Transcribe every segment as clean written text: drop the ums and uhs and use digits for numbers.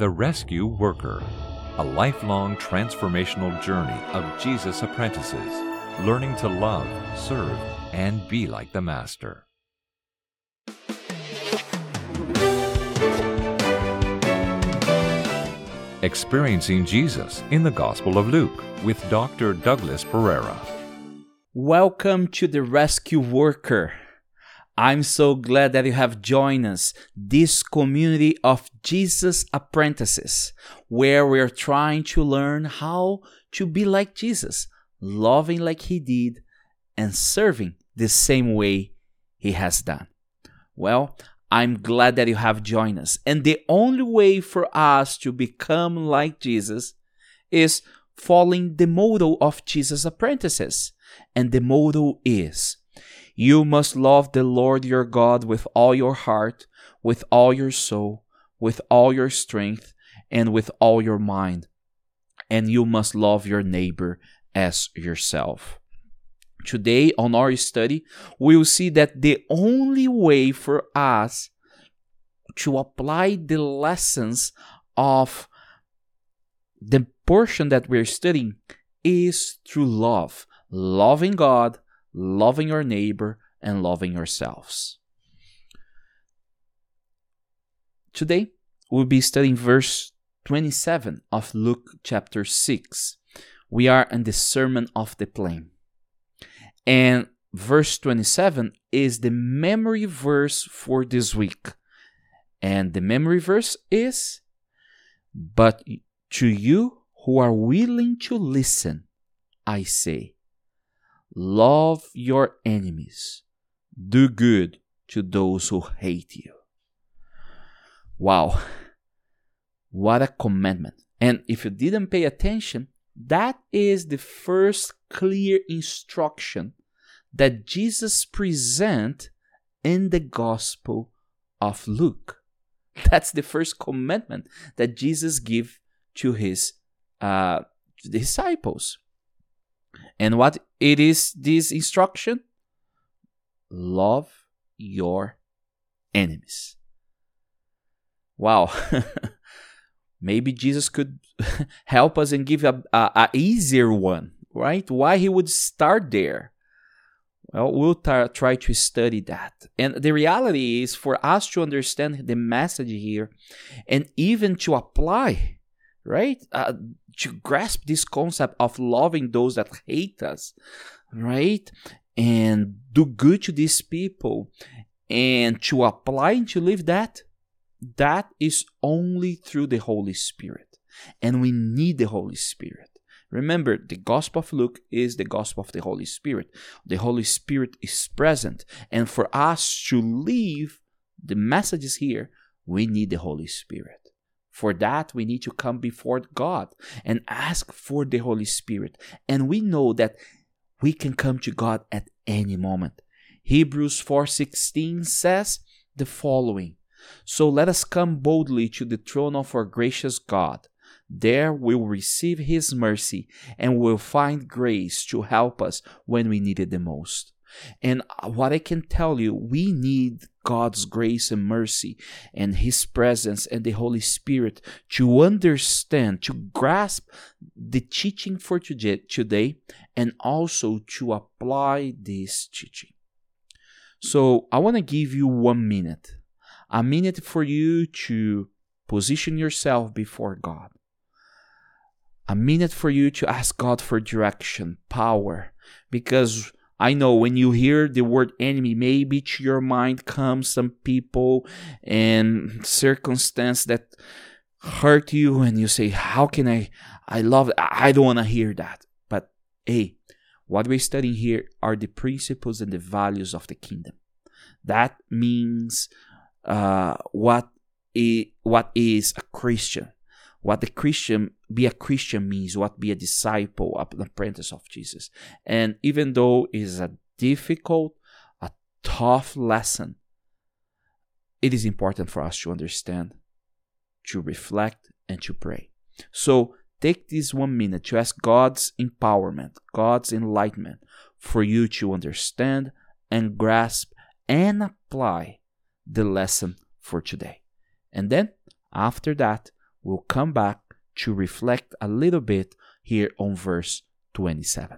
The Rescue Worker, a lifelong transformational journey of Jesus' apprentices, learning to love, serve, and be like the Master. Experiencing Jesus in the Gospel of Luke with Dr. Douglas Pereira. Welcome to The Rescue Worker. I'm so glad that you have joined us, this community of Jesus apprentices, where we're trying to learn how to be like Jesus, loving like He did, and serving the same way He has done. Well, I'm glad that you have joined us. And the only way for us to become like Jesus is following the motto of Jesus' apprentices. And the motto is, you must love the Lord your God with all your heart, with all your soul, with all your strength, and with all your mind. And you must love your neighbor as yourself. Today, on our study, we will see that the only way for us to apply the lessons of the portion that we're studying is through love. Loving God, loving your neighbor, and loving yourselves. Today, we'll be studying verse 27 of Luke chapter 6. We are in the Sermon of the Plain. And verse 27 is the memory verse for this week. And the memory verse is, but to you who are willing to listen, I say, love your enemies. Do good to those who hate you. Wow. What a commandment. And if you didn't pay attention, that is the first clear instruction that Jesus presents in the Gospel of Luke. That's the first commandment that Jesus gives to his disciples. And what it is, this instruction? Love your enemies. Wow. Maybe Jesus could help us and give a easier one, right? Why he would start there? Well, we'll try to study that. And the reality is for us to understand the message here and even to apply, right? To grasp this concept of loving those that hate us, right? And do good to these people and to apply and to live that is only through the Holy Spirit. And we need the Holy Spirit. Remember, the Gospel of Luke is the Gospel of the Holy Spirit. The Holy Spirit is present. And for us to live the messages here, we need the Holy Spirit. For that, we need to come before God and ask for the Holy Spirit. And we know that we can come to God at any moment. Hebrews 4:16 says the following, so let us come boldly to the throne of our gracious God. There we will receive His mercy and will find grace to help us when we need it the most. And what I can tell you, we need God's grace and mercy and His presence and the Holy Spirit to understand, to grasp the teaching for today and also to apply this teaching. So I want to give you 1 minute. A minute for you to position yourself before God. A minute for you to ask God for direction, power, because I know when you hear the word enemy, maybe to your mind comes some people and circumstance that hurt you and you say, how can I love it. I don't want to hear that. But hey, what we're studying here are the principles and the values of the kingdom. That means what is a Christian. What be a Christian means, what be a disciple, an apprentice of Jesus. And even though it is a difficult, a tough lesson, it is important for us to understand, to reflect, and to pray. So take this 1 minute to ask God's empowerment, God's enlightenment for you to understand and grasp and apply the lesson for today. And then, after that, we'll come back to reflect a little bit here on verse 27.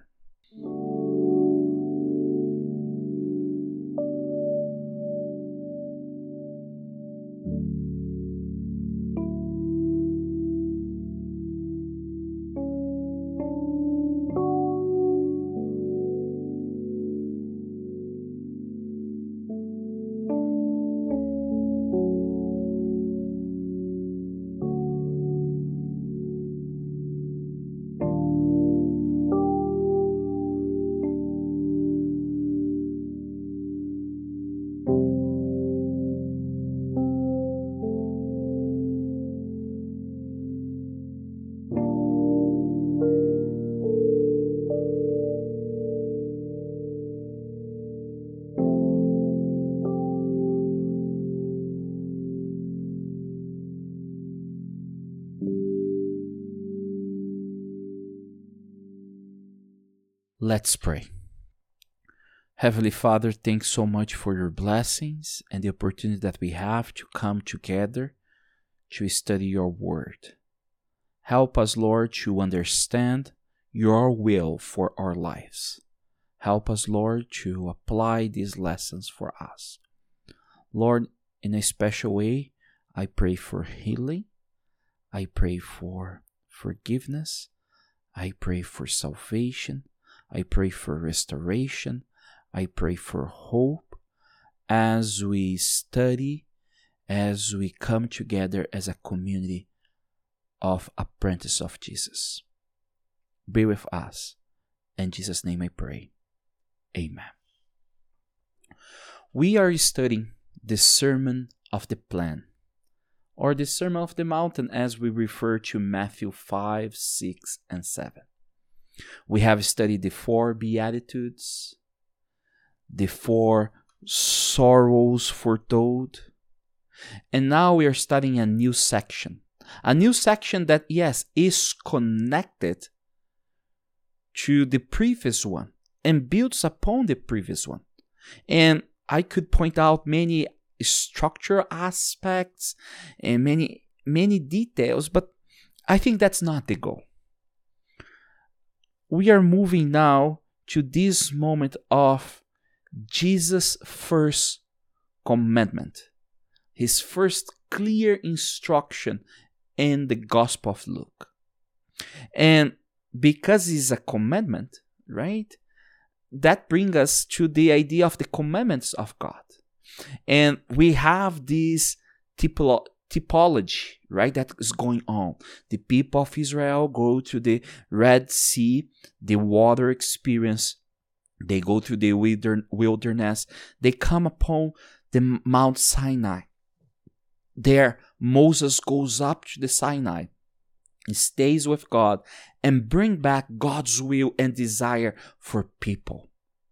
Let's pray. Heavenly Father, thanks so much for your blessings and the opportunity that we have to come together to study your word. Help us, Lord, to understand your will for our lives. Help us, Lord, to apply these lessons for us. Lord, in a special way, I pray for healing. I pray for forgiveness. I pray for salvation. I pray for restoration. I pray for hope as we study, as we come together as a community of apprentices of Jesus. Be with us. In Jesus' name I pray. Amen. We are studying the Sermon of the Plain, or the Sermon of the Mountain as we refer to Matthew 5, 6, and 7. We have studied the 4 Beatitudes, the 4 sorrows foretold, and now we are studying a new section. A new section that, yes, is connected to the previous one and builds upon the previous one. And I could point out many structural aspects and many details, but I think that's not the goal. We are moving now to this moment of Jesus' first commandment, his first clear instruction in the Gospel of Luke. And because it's a commandment, right, that brings us to the idea of the commandments of God. And we have this typology, right, that is going on. The people of Israel go to the Red Sea, the water experience. They go through the wilderness. They come upon the Mount Sinai. There, Moses goes up to the Sinai, he stays with God, and bring back God's will and desire for people.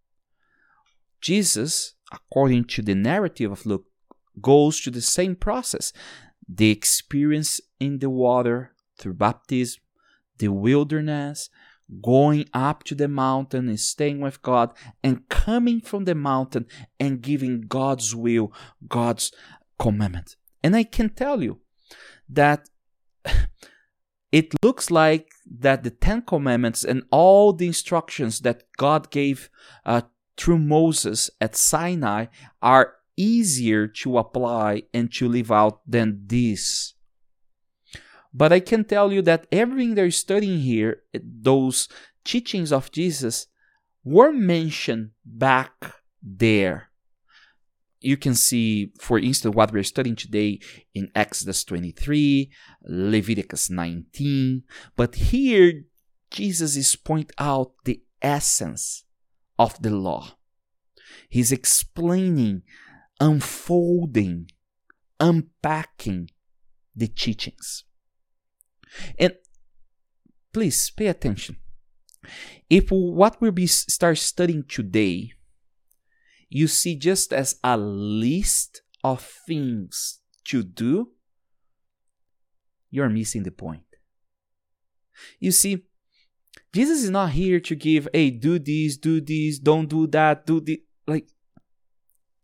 Jesus, according to the narrative of Luke, goes to the same process. The experience in the water through baptism, the wilderness, going up to the mountain and staying with God, and coming from the mountain and giving God's will, God's commandment. And I can tell you that it looks like that the 10 Commandments and all the instructions that God gave through Moses at Sinai are easier to apply and to live out than this. But I can tell you that everything they're studying here, those teachings of Jesus, were mentioned back there. You can see, for instance, what we're studying today in Exodus 23, Leviticus 19. But here, Jesus is pointing out the essence of the law. He's explaining, unfolding, unpacking the teachings. And please pay attention. If what we'll start studying today, you see just as a list of things to do, you're missing the point. You see, Jesus is not here to give, hey, do this, don't do that, do this. Like,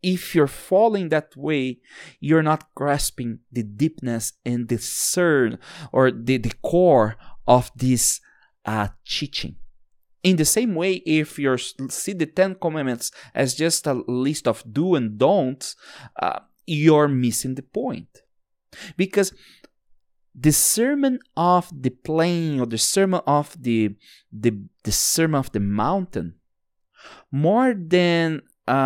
if you're falling that way, you're not grasping the deepness and the cern or the core of this teaching. In the same way, if you see the 10 Commandments as just a list of do and don'ts, you're missing the point. Because the Sermon of the Plain, or the Sermon of the Sermon of the Mountain, more than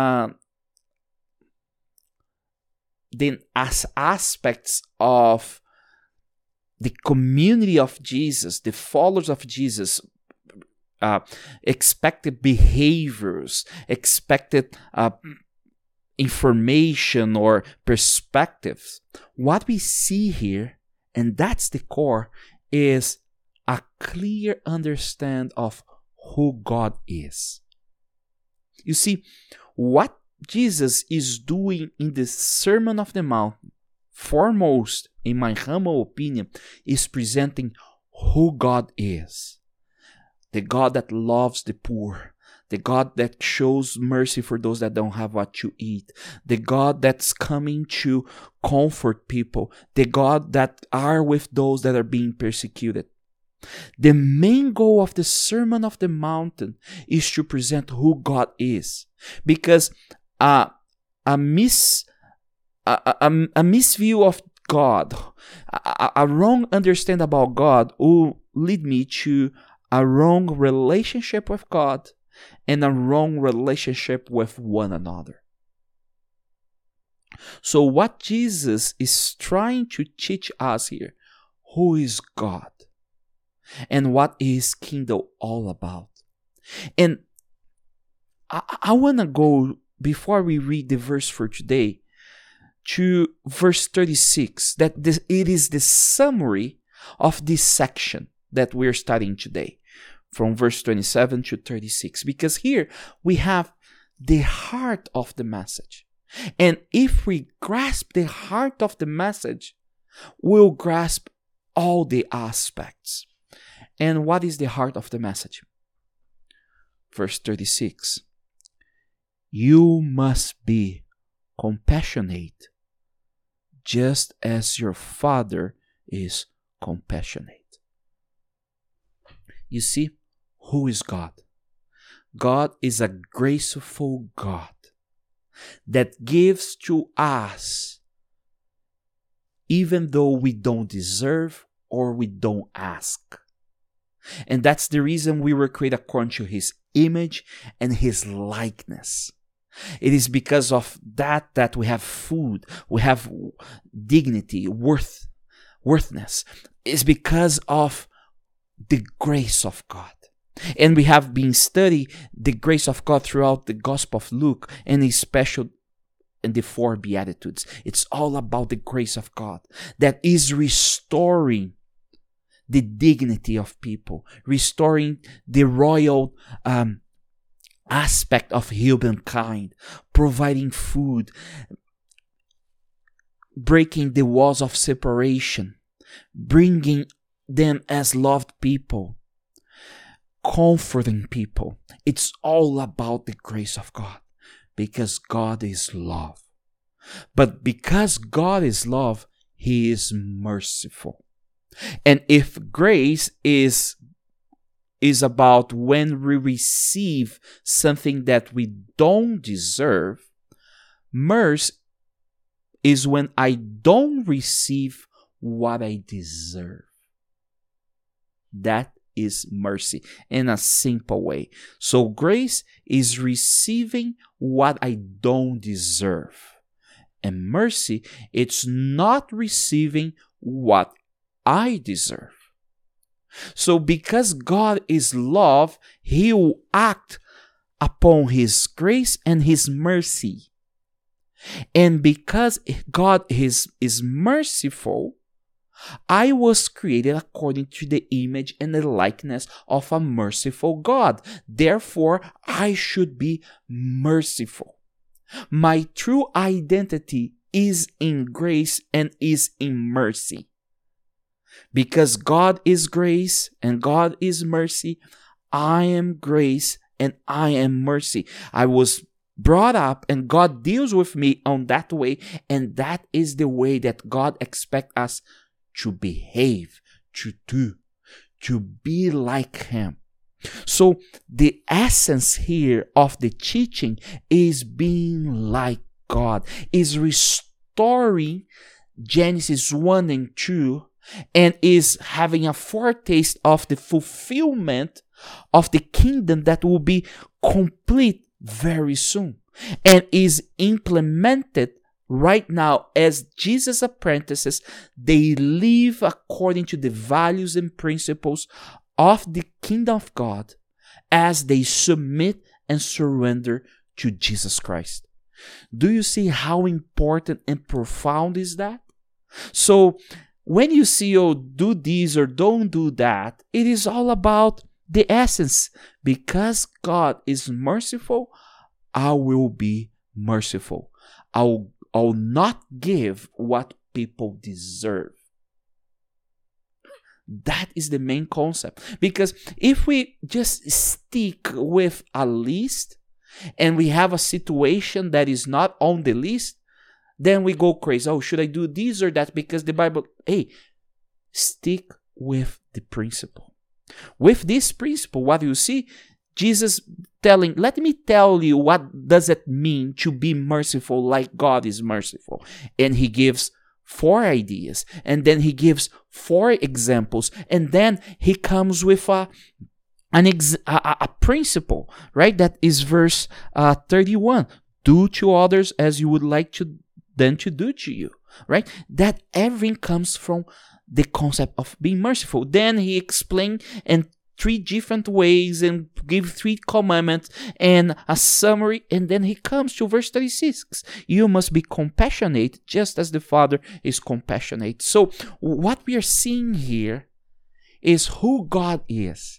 as aspects of the community of Jesus, the followers of Jesus, expected behaviors, expected information or perspectives. What we see here, and that's the core, is a clear understanding of who God is. You see, what Jesus is doing in the Sermon of the Mount, foremost, in my humble opinion, is presenting who God is. The God that loves the poor. The God that shows mercy for those that don't have what to eat. The God that's coming to comfort people. The God that are with those that are being persecuted. The main goal of the Sermon of the Mountain is to present who God is. Because a misview of God, a wrong understanding about God will lead me to a wrong relationship with God and a wrong relationship with one another. So what Jesus is trying to teach us here, who is God and what is kingdom all about. And I want to go, before we read the verse for today, to verse 36, that it is the summary of this section that we're studying today, from verse 27 to 36, because here we have the heart of the message. And if we grasp the heart of the message, we'll grasp all the aspects. And what is the heart of the message? Verse 36. You must be compassionate, just as your Father is compassionate. You see, who is God? God is a graceful God that gives to us even though we don't deserve or we don't ask. And that's the reason we were created according to His image and His likeness. It is because of that we have food, we have dignity, worthiness. It's because of the grace of God. And we have been studying the grace of God throughout the Gospel of Luke, and especially in the 4 Beatitudes. It's all about the grace of God that is restoring the dignity of people, restoring the royal aspect of humankind, providing food, breaking the walls of separation, bringing them as loved people, comforting people. It's all about the grace of God, because God is love. But because God is love, He is merciful. And if grace is about when we receive something that we don't deserve, mercy is when I don't receive what I deserve. That is mercy in a simple way. So grace is receiving what I don't deserve. And mercy, it's not receiving what I deserve. So because God is love, He will act upon His grace and His mercy. And because God is merciful, I was created according to the image and the likeness of a merciful God. Therefore, I should be merciful. My true identity is in grace and is in mercy. Because God is grace and God is mercy, I am grace and I am mercy. I was brought up, and God deals with me on that way, and that is the way that God expects us to behave, to do, to be like Him. So the essence here of the teaching is being like God, is restoring Genesis 1 and 2, and is having a foretaste of the fulfillment of the kingdom that will be complete very soon, and is implemented right now as Jesus' apprentices. They live according to the values and principles of the kingdom of God as they submit and surrender to Jesus Christ. Do you see how important and profound is that? So when you see, oh, do this or don't do that, it is all about the essence. Because God is merciful, I will be merciful. I'll not give what people deserve. That is the main concept. Because if we just stick with a list and we have a situation that is not on the list, then we go crazy. Oh, should I do this or that? Because the Bible, hey, stick with the principle. With this principle, what you see, Jesus telling, let me tell you what does it mean to be merciful like God is merciful. And He gives 4 ideas, and then He gives 4 examples, and then He comes with a principle, right? That is verse 31. Do to others as you would like them to do to you, right? That everything comes from the concept of being merciful. Then He explained in 3 different ways and give 3 commandments and a summary, and then He comes to verse 36. You must be compassionate just as the Father is compassionate. So what we are seeing here is who God is.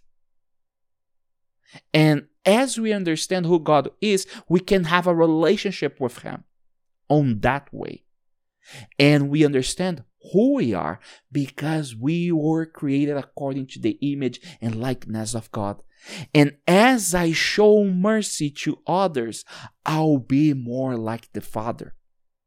And as we understand who God is, we can have a relationship with Him on that way. And we understand who we are because we were created according to the image and likeness of God. And as I show mercy to others, I'll be more like the Father.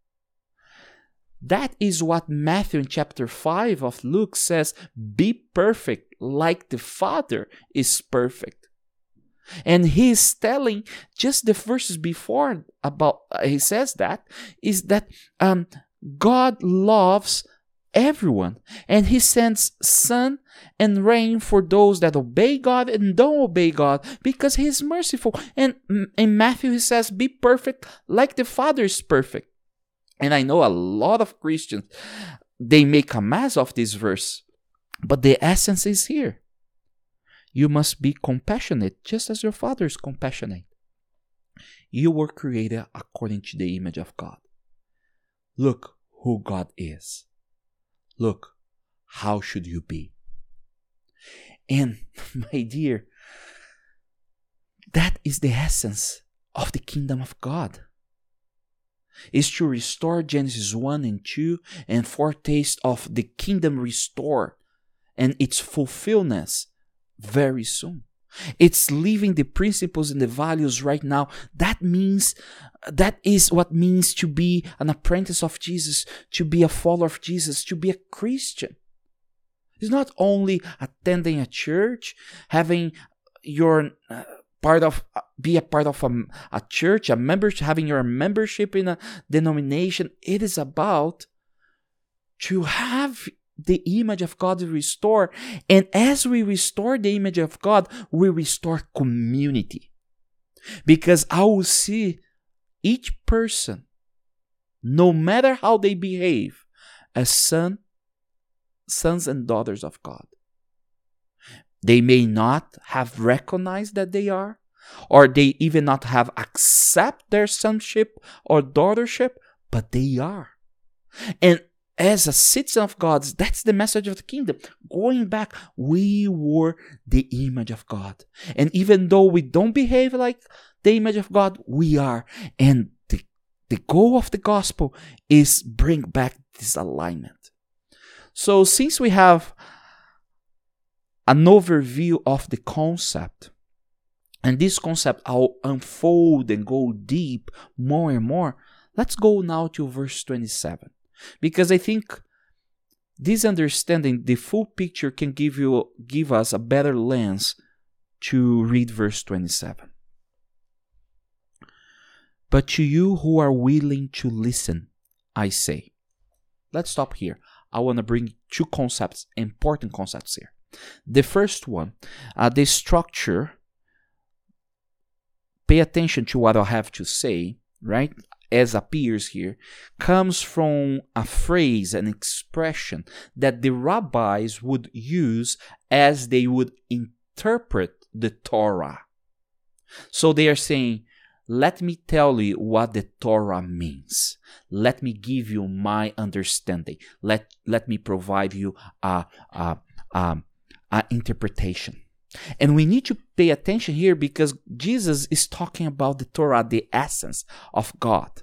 That is what Matthew in chapter 5 of Luke says, be perfect like the Father is perfect. And he is telling just the verses before about, he says that, is that God loves everyone, and He sends sun and rain for those that obey God and don't obey God, because He is merciful. And in Matthew He says, be perfect like the Father is perfect. And I know a lot of Christians, they make a mess of this verse, but the essence is here. You must be compassionate just as your Father is compassionate. You were created according to the image of God. Look who God is. Look, how should you be? And my dear, that is the essence of the kingdom of God. Is to restore Genesis 1 and 2 and foretaste of the kingdom restored and its fulfillment very soon. It's living the principles and the values right now. That is what means to be an apprentice of Jesus, to be a follower of Jesus, to be a Christian. It's not only attending a church, having your be a part of a church, a membership, having your membership in a denomination. It is about to have the image of God restored. And as we restore the image of God, we restore community. Because I will see each person, no matter how they behave, as sons and daughters of God. They may not have recognized that they are, or they even not have accepted their sonship or daughtership, but they are. And as a citizen of God, that's the message of the kingdom. Going back, we were the image of God. And even though we don't behave like the image of God, we are. And the goal of the gospel is bring back this alignment. So since we have an overview of the concept and this concept will unfold and go deep more and more, let's go now to verse 27. Because I think this understanding, the full picture, can give us a better lens to read verse 27. But to you who are willing to listen, I say. Let's stop here. I want to bring two concepts, important concepts here. The first one, the structure. Pay attention to what I have to say, right? As appears here, comes from a phrase, an expression that the rabbis would use as they would interpret the Torah. So they are saying, let me tell you what the Torah means. Let me give you my understanding. Let me provide you a interpretation. And we need to pay attention here because Jesus is talking about the Torah, the essence of God.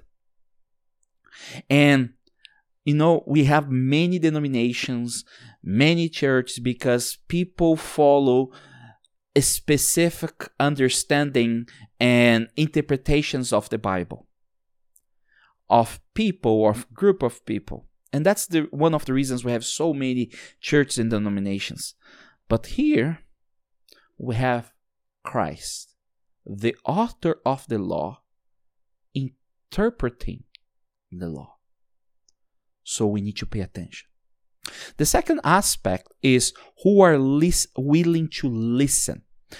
And, we have many denominations, many churches, because people follow a specific understanding and interpretations of the Bible, of people, of group of people. And that's one of the reasons we have so many churches and denominations. But here, we have Christ, the author of the law, interpreting the law. So we need to pay attention. The second aspect is who are willing to listen.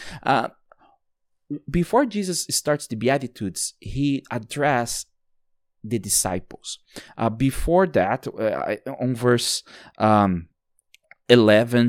Before Jesus starts the Beatitudes, he addressed the disciples. Before that, on verse 11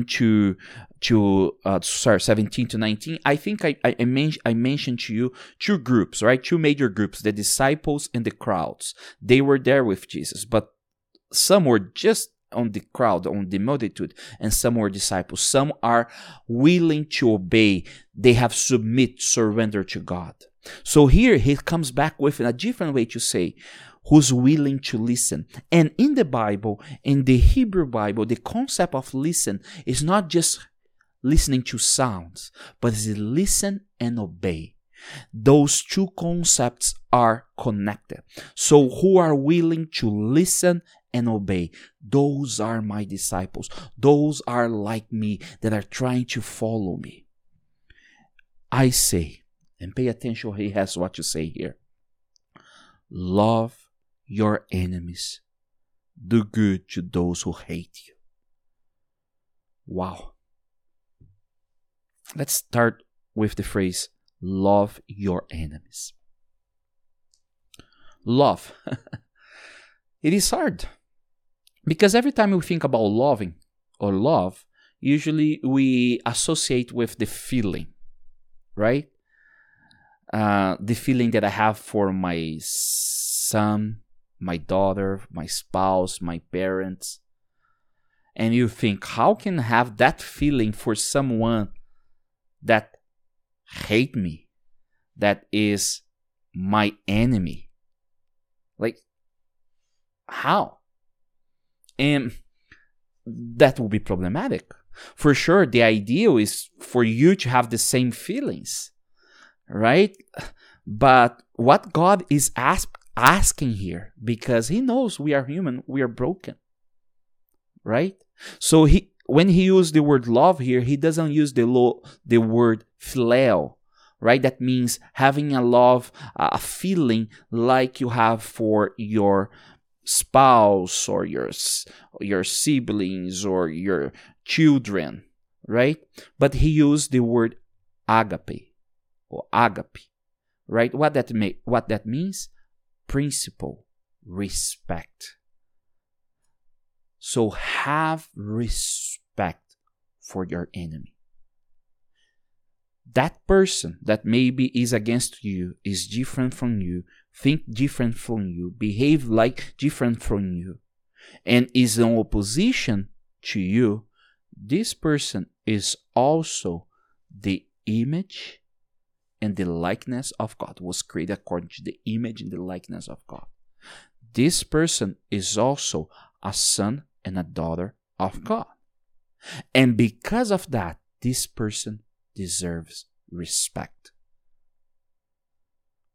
17 to 19, I think I mentioned to you two groups, right? Two major groups, the disciples and the crowds. They were there with Jesus, but some were just on the crowd, on the multitude, and some were disciples. Some are willing to obey. They have surrendered to God. So here he comes back with a different way to say, who's willing to listen. And in the Bible, in the Hebrew Bible, the concept of listen is not just listening to sounds, but it's listen and obey. Those two concepts are connected. So who are willing to listen and obey? Those are my disciples. Those are like me that are trying to follow me. I say, and pay attention, he has what to say here. Love your enemies. Do good to those who hate you. Wow. Let's start with the phrase, love your enemies. Love. It is hard. Because every time we think about loving or love, usually we associate with the feeling, right? The feeling that I have for my son, my daughter, my spouse, my parents. And you think, how can I have that feeling for someone that hate me, that is my enemy? Like, how? And that will be problematic. For sure, the ideal is for you to have the same feelings, right? But what God is asking here, because he knows we are human, we are broken, right? So when he used the word love here, he doesn't use the word phileo, right? That means having a love, a feeling like you have for your spouse or your siblings or your children, right? But he used the word agape or agape, right? What that means? Principle, respect. So have respect for your enemy. That person that maybe is against you, is different from you, think different from you, behave like different from you, and is in opposition to you, this person is also the image and the likeness of God, was created according to the image and the likeness of God. This person is also a son and a daughter of God. And because of that, this person deserves respect.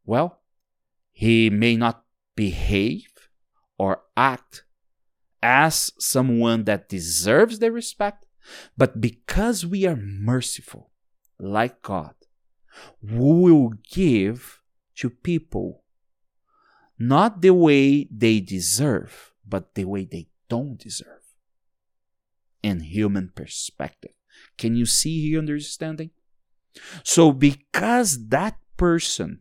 Well, he may not behave or act as someone that deserves the respect, but because we are merciful, like God, we will give to people not the way they deserve, but the way they don't deserve. In human perspective. Can you see here understanding? So because that person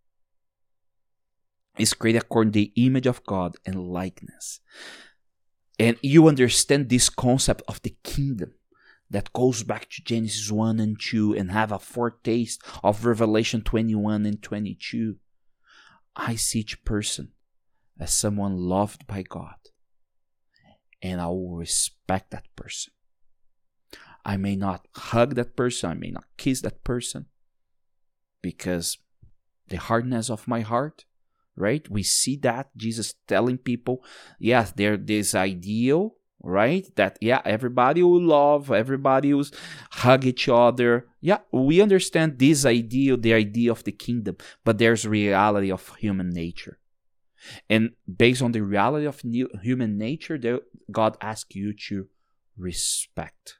is created according to the image of God and likeness, and you understand this concept of the kingdom that goes back to Genesis 1 and 2 and have a foretaste of Revelation 21 and 22, I see each person as someone loved by God, and I will respect that person. I may not hug that person, I may not kiss that person, because the hardness of my heart, right? We see that Jesus telling people, yes, there's this ideal, right? That, yeah, everybody will love, everybody will hug each other. Yeah, we understand this ideal, the idea of the kingdom, but there's reality of human nature. And based on the reality of human nature, God asks you to respect.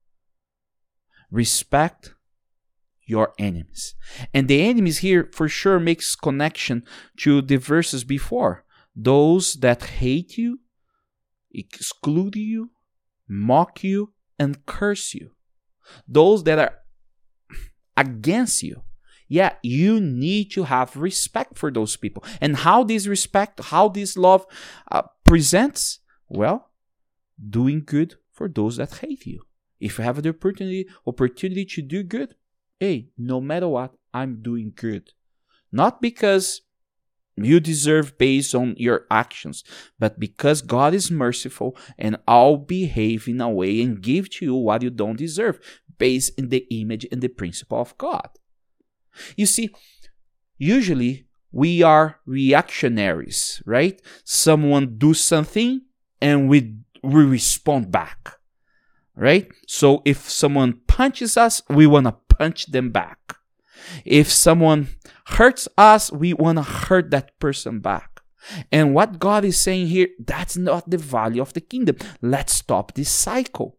Respect your enemies. And the enemies here for sure makes connection to the verses before. Those that hate you, exclude you, mock you, and curse you. Those that are against you. Yeah, you need to have respect for those people. And how this respect, how this love presents? Well, doing good for those that hate you. If you have the opportunity to do good, hey, no matter what, I'm doing good. Not because you deserve based on your actions, but because God is merciful and I'll behave in a way and give to you what you don't deserve based in the image and the principle of God. You see, usually we are reactionaries, right? Someone do something and we respond back, right? So if someone punches us, we want to punch them back. If someone hurts us, we want to hurt that person back. And what God is saying here, that's not the value of the kingdom. Let's stop this cycle.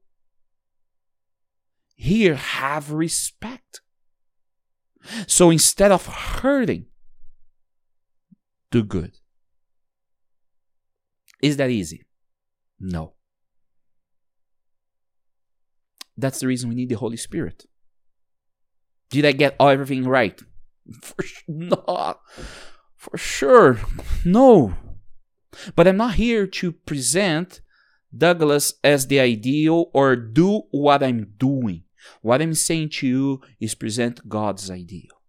Here, have respect. So instead of hurting, do good. Is that easy? No. That's the reason we need the Holy Spirit. Did I get everything right? For sure, no. But I'm not here to present Douglas as the ideal or do what I'm doing. What I'm saying to you is present God's ideal.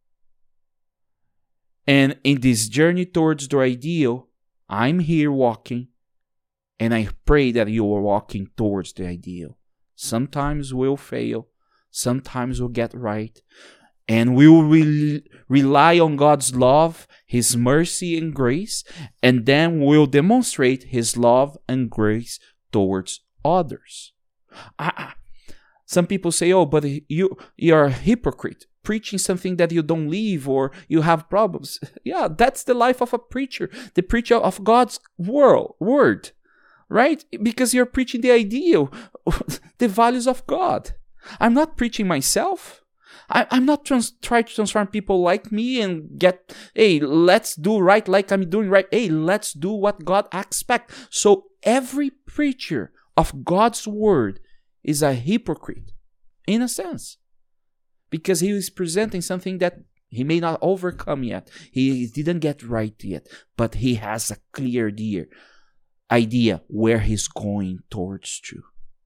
And in this journey towards the ideal, I'm here walking, and I pray that you are walking towards the ideal. Sometimes we'll fail, sometimes we'll get right, and we will rely on God's love, His mercy and grace, and then we'll demonstrate His love and grace towards others. Some people say, oh, but you're a hypocrite, preaching something that you don't live or you have problems. Yeah, that's the life of a preacher, the preacher of God's word, right? Because you're preaching the ideal, the values of God. I'm not preaching myself. I'm not trying to transform people like me and get, hey, let's do right like I'm doing right. Hey, let's do what God expects. So every preacher of God's word is a hypocrite, in a sense, because he is presenting something that he may not overcome yet. He didn't get right yet, but he has a clear idea where he's going towards to.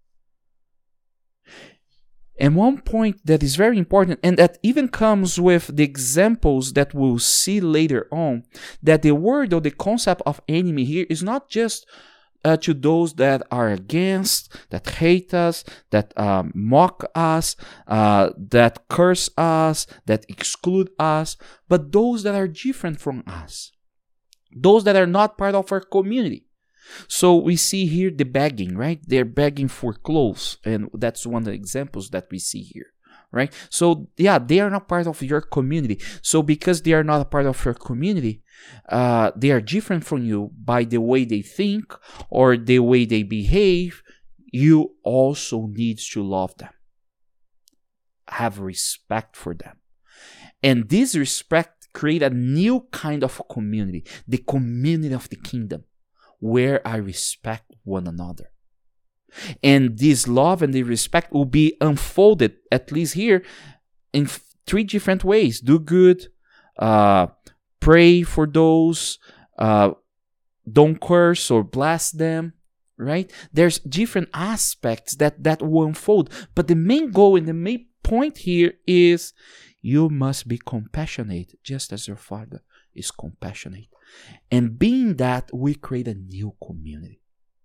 And one point that is very important, and that even comes with the examples that we'll see later on, that the word or the concept of enemy here is not just to those that are against, that hate us, that mock us, that curse us, that exclude us, but those that are different from us, those that are not part of our community. So we see here the begging, right? They're begging for clothes, and that's one of the examples that we see here, right? So yeah, they are not part of your community. So because they are not a part of your community, they are different from you by the way they think or the way they behave. You also need to love them, have respect for them. And this respect create a new kind of community, the community of the kingdom, where I respect one another. And this love and the respect will be unfolded, at least here, in three different ways. Do good, pray for those, don't curse or bless them, right? There's different aspects that will unfold. But the main goal and the main point here is you must be compassionate, just as your Father is compassionate. And being that, we create a new community.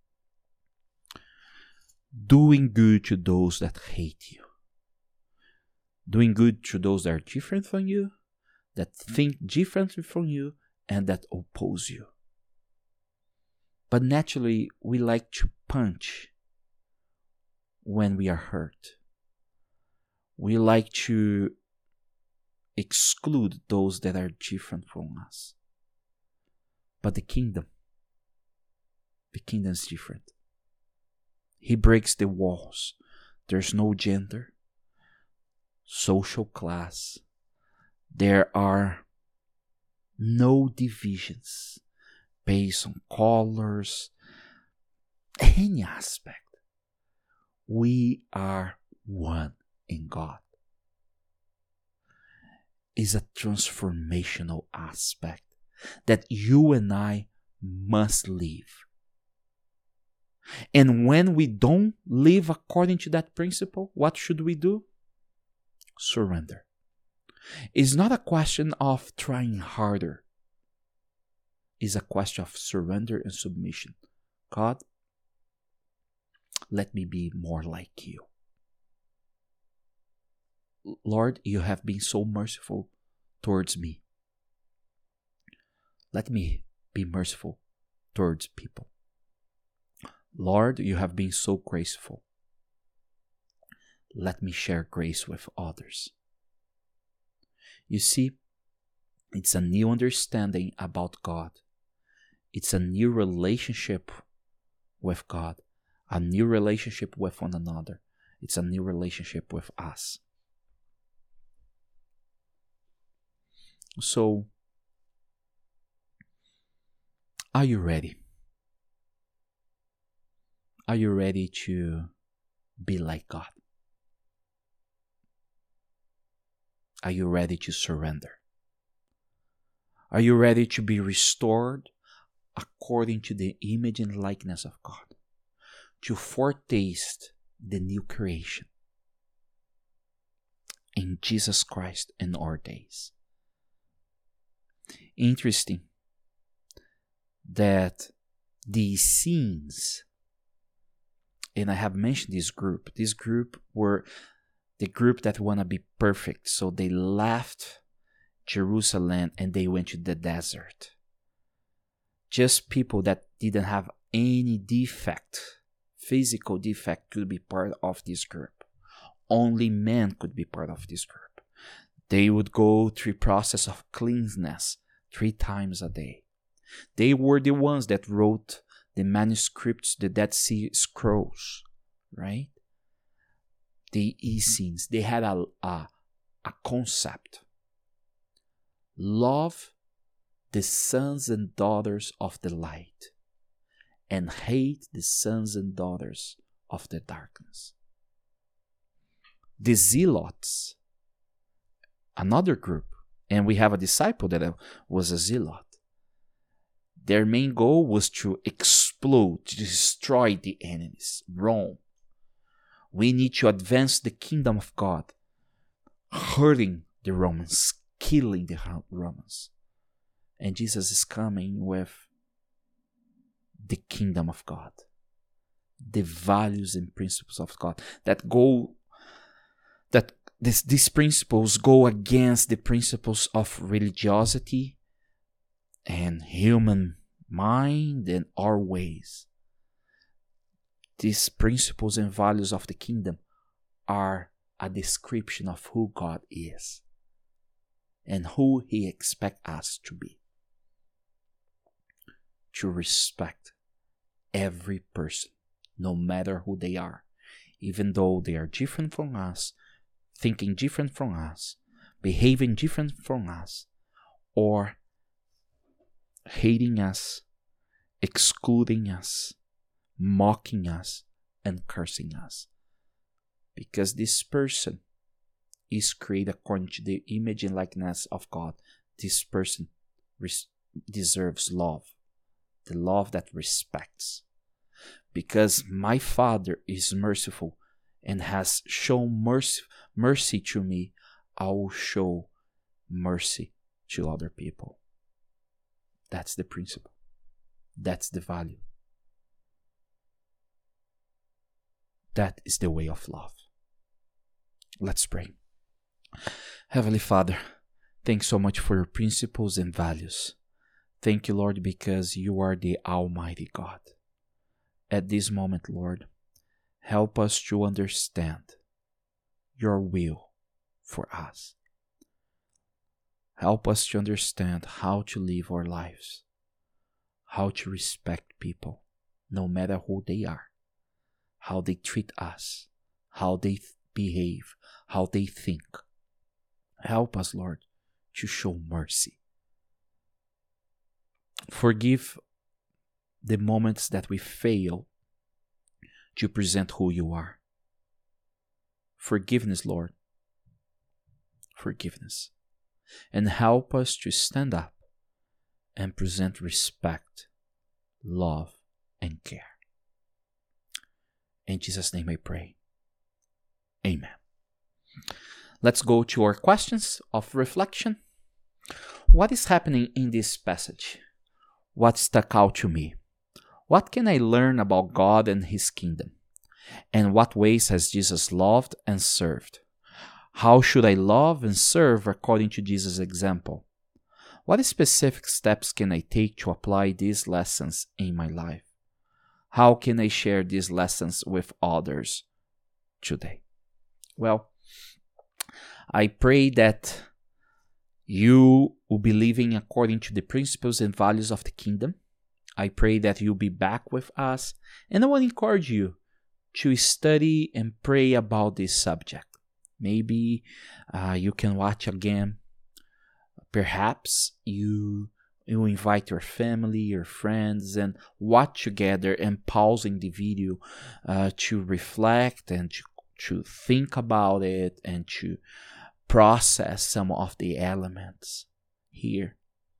Doing good to those that hate you. Doing good to those that are different from you, that think differently from you, and that oppose you. But naturally, we like to punch when we are hurt. We like to exclude those that are different from us. But the kingdom is different. He breaks the walls. There's no gender, social class. There are no divisions based on colors, any aspect. We are one in God. Is a transformational aspect that you and I must live. And when we don't live according to that principle, what should we do? Surrender. It's not a question of trying harder. It's a question of surrender and submission. God, let me be more like you. Lord, you have been so merciful towards me. Let me be merciful towards people. Lord, you have been so graceful. Let me share grace with others. You see, it's a new understanding about God. It's a new relationship with God, a new relationship with one another. It's a new relationship with us. So, are you ready? Are you ready to be like God? Are you ready to surrender? Are you ready to be restored according to the image and likeness of God? To foretaste the new creation in Jesus Christ in our days. Interesting that these scenes, and I have mentioned this group were the group that want to be perfect, so they left Jerusalem and they went to the desert. Just people that didn't have any defect, physical defect, could be part of this group. Only men could be part of this group. They would go through process of cleanness 3 times a day. They were the ones that wrote the manuscripts, the Dead Sea Scrolls, right? The Essenes, they had a concept. Love the sons and daughters of the light and hate the sons and daughters of the darkness. The Zealots, another group, and we have a disciple that was a zealot. Their main goal was to explode, to destroy the enemies, Rome. We need to advance the kingdom of God, hurting the Romans, killing the Romans. And Jesus is coming with the kingdom of God, the values and principles of God these principles go against the principles of religiosity and human mind and our ways. These principles and values of the kingdom are a description of who God is and who He expects us to be. To respect every person, no matter who they are, even though they are different from us, thinking different from us, behaving different from us, or hating us, excluding us, mocking us, and cursing us. Because this person is created according to the image and likeness of God. This person deserves love, the love that respects. Because my Father is merciful and has shown mercy to me, I will show mercy to other people. That's the principle. That's the value. That is the way of love. Let's pray. Heavenly Father, thanks so much for your principles and values. Thank you, Lord, because you are the Almighty God. At this moment, Lord, help us to understand your will for us. Help us to understand how to live our lives, how to respect people, no matter who they are, how they treat us, how they behave, how they think. Help us, Lord, to show mercy. Forgive the moments that we fail to present who you are. Forgiveness, Lord. Forgiveness. And help us to stand up and present respect, love, and care. In Jesus' name I pray. Amen. Let's go to our questions of reflection. What is happening in this passage? What stuck out to me? What can I learn about God and His kingdom? And what ways has Jesus loved and served? How should I love and serve according to Jesus' example? What specific steps can I take to apply these lessons in my life? How can I share these lessons with others today? Well, I pray that you will be living according to the principles and values of the kingdom. I pray that you'll be back with us, and I want to encourage you to study and pray about this subject. Maybe you can watch again. Perhaps you invite your family, your friends, and watch together and pausing the video to reflect and to think about it and to process some of the elements here.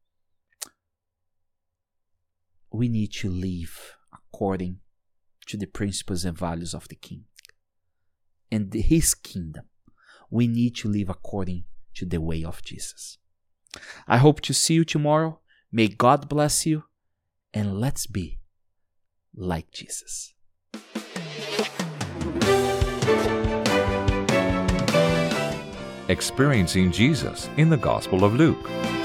We need to live according to the principles and values of the King and His kingdom. We need to live according to the way of Jesus. I hope to see you tomorrow. May God bless you, and let's be like Jesus. Experiencing Jesus in the Gospel of Luke.